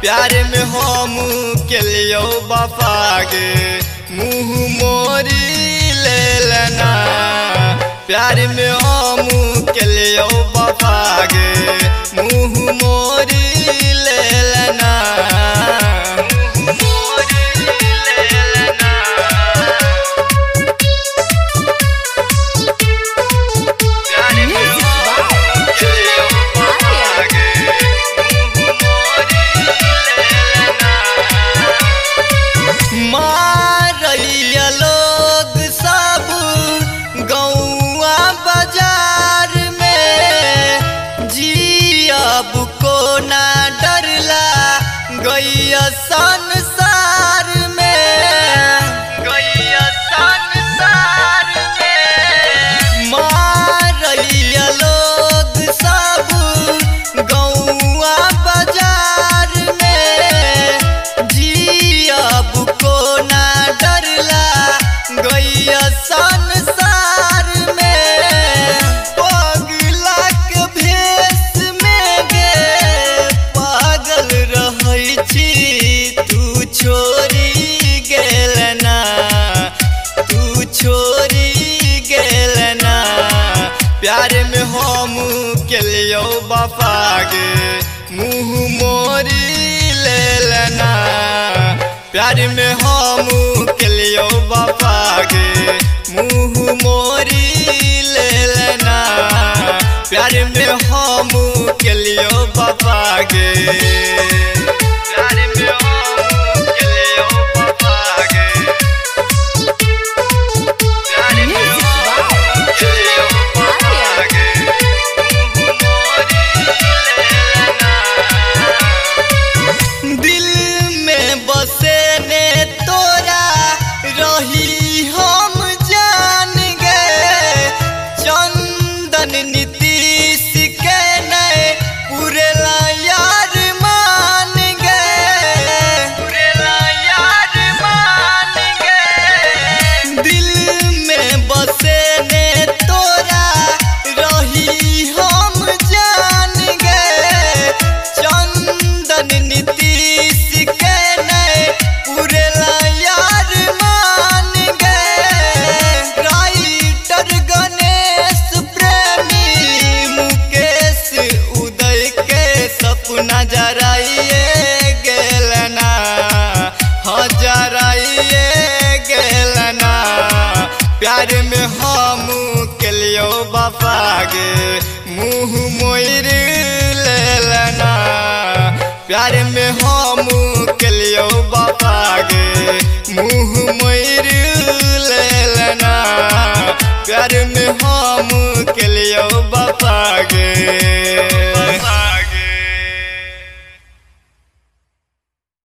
प्यार में हम के लियो वफा गे मुँह मोरी ले लेना। प्यार में हम के लियो वफा गे मुँह मोरी ले लेना। मारैया लोग सब गौआ बाजार में जियब को ना डरला गैया संसार में। गैया संसार में मारैया लोग सब गौआ बाजार में जियब को ना डरला गैया संसार में। पगला के भेष में गे पागल रहै छी तू छोड़ी गेल ना। तू छोड़ी गेल ना। प्यार में हम के लियो वफा गे मुँह मोरी ले लेना। प्यार में हम के लियो वफा गे मुँह मोरी ले लेना। प्यार में हम के लियो वफा गे। प्यार में हम के लियो वफा गे। प्यार में हम के लियो वफा गे मुँह मोरी ले लेना। दिल में बसे ने तोरा रही हम जान गए। चंदन नीतीश के नए पुरेला यार मान गए। पुरेला यार मान गए। दिल में बसे ने तोरा रही हम जान गए। चंदन नीतीश के नए पुरेला यार मान गए। राइटर गणेश प्रेमी मुकेश उदय के सपना जराइए गेल ना। हाँ जराइए गेल ना। प्यार में हम के लियो वफा गे मुँह मोर ले लेना। प्यार में हम के लियो वफा गे मुँह मोर